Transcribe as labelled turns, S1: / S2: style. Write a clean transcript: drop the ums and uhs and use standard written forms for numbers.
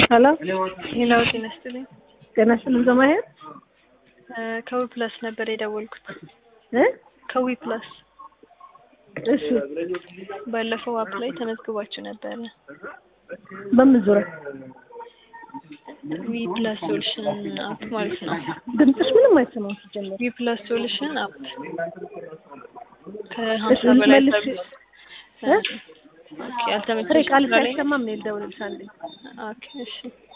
S1: ሄሎ
S2: ሄላው ጤናስጥልኝ
S1: ጤናስጥልኝ ዘማሄር
S2: ከዊ ፕላስ ነበር የደወልኩት ከዊ ፕላስ
S1: እሺ
S2: ባለፈው አፕ ላይ ተመዝግባችሁ ነበር
S1: በምን ዙሪያ
S2: ዊ ፕላስ ሶሉሽን አፕ ማለት ነው
S1: ድምፅሽ ምንም አይሰማም ሲጀምር
S2: ዊ ፕላስ ሶሉሽን አፕ ከ50 በላይ ሰርቪስ ኦኬ አልተመቸሽም
S1: ቃል ሳይሰማም ነው የደወልልሻለሁ
S2: ኦኬ እሺ